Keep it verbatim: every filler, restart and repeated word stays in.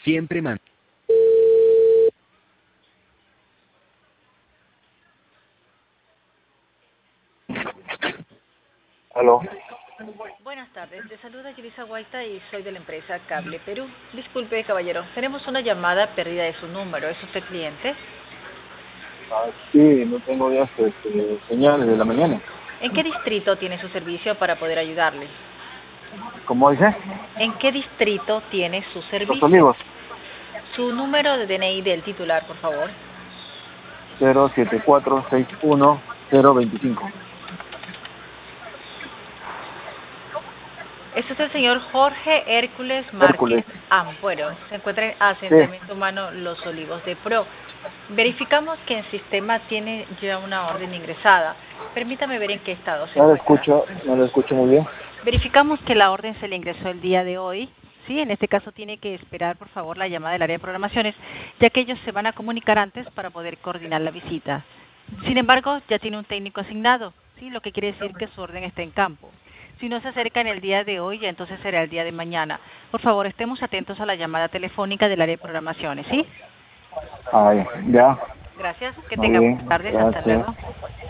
Siempre man. Aló. Buenas tardes, te saluda Yulisa Guaita y soy de la empresa Cable Perú. Disculpe, caballero, tenemos una llamada perdida de su número. ¿Es usted cliente? Ah, sí, no tengo ya este, señal de la mañana. ¿En qué distrito tiene su servicio para poder ayudarle? ¿Cómo dice? ¿En qué distrito tiene su Los servicio? Olivos. Su número de D N I del titular, por favor. cero siete cuatro seis uno cero veinticinco. Este es el señor Jorge Hércules Hércules. Márquez Ampuero. Se encuentra en Sí. asentamiento humano Los Olivos de Pro. Verificamos que el sistema tiene ya una orden ingresada. Permítame ver en qué estado se No lo encuentra. escucho, no lo escucho muy bien. Verificamos que la orden se le ingresó el día de hoy. Sí, en este caso tiene que esperar, por favor, la llamada del área de programaciones, ya que ellos se van a comunicar antes para poder coordinar la visita. Sin embargo, ya tiene un técnico asignado, sí, lo que quiere decir que su orden está en campo. Si no se acerca en el día de hoy, ya entonces será el día de mañana. Por favor, estemos atentos a la llamada telefónica del área de programaciones, ¿sí? Ay, ya. Gracias, que Muy tenga bien, buenas tardes, hasta gracias. luego.